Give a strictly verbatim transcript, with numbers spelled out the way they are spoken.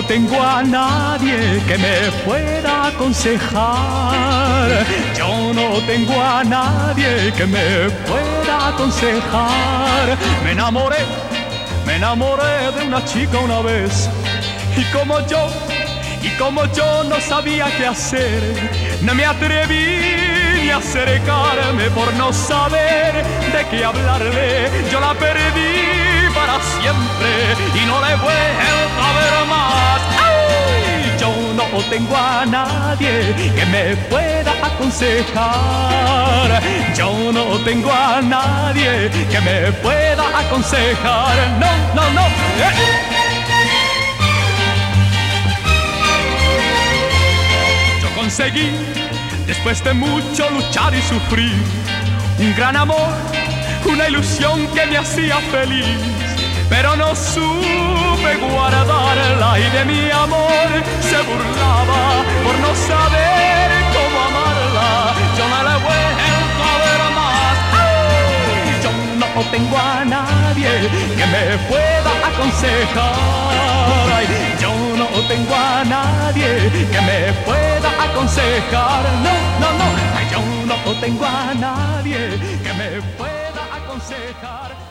tengo a nadie que me pueda aconsejar. Yo no tengo a nadie que me pueda aconsejar. Me enamoré, me enamoré de una chica una vez. Y como yo, y como yo no sabía qué hacer, no me atreví ni a acercarme por no saber de qué hablarle. Yo la perdí para siempre y no la he vuelto a ver más. ¡Ay! Yo no tengo a nadie que me pueda aconsejar. Yo no tengo a nadie que me pueda aconsejar. No, no, no. ¡Eh! Conseguí, después de mucho luchar y sufrir, un gran amor, una ilusión que me hacía feliz, pero no supe guardarla y de mi amor se burlaba por no saber cómo amarla. Yo no la he vuelto a ver más. ¡Ay! Yo no tengo a nadie que me pueda aconsejar. Ay, yo no tengo a nadie que me pueda aconsejar. No, no, no. Ay, yo no tengo a nadie que me pueda aconsejar.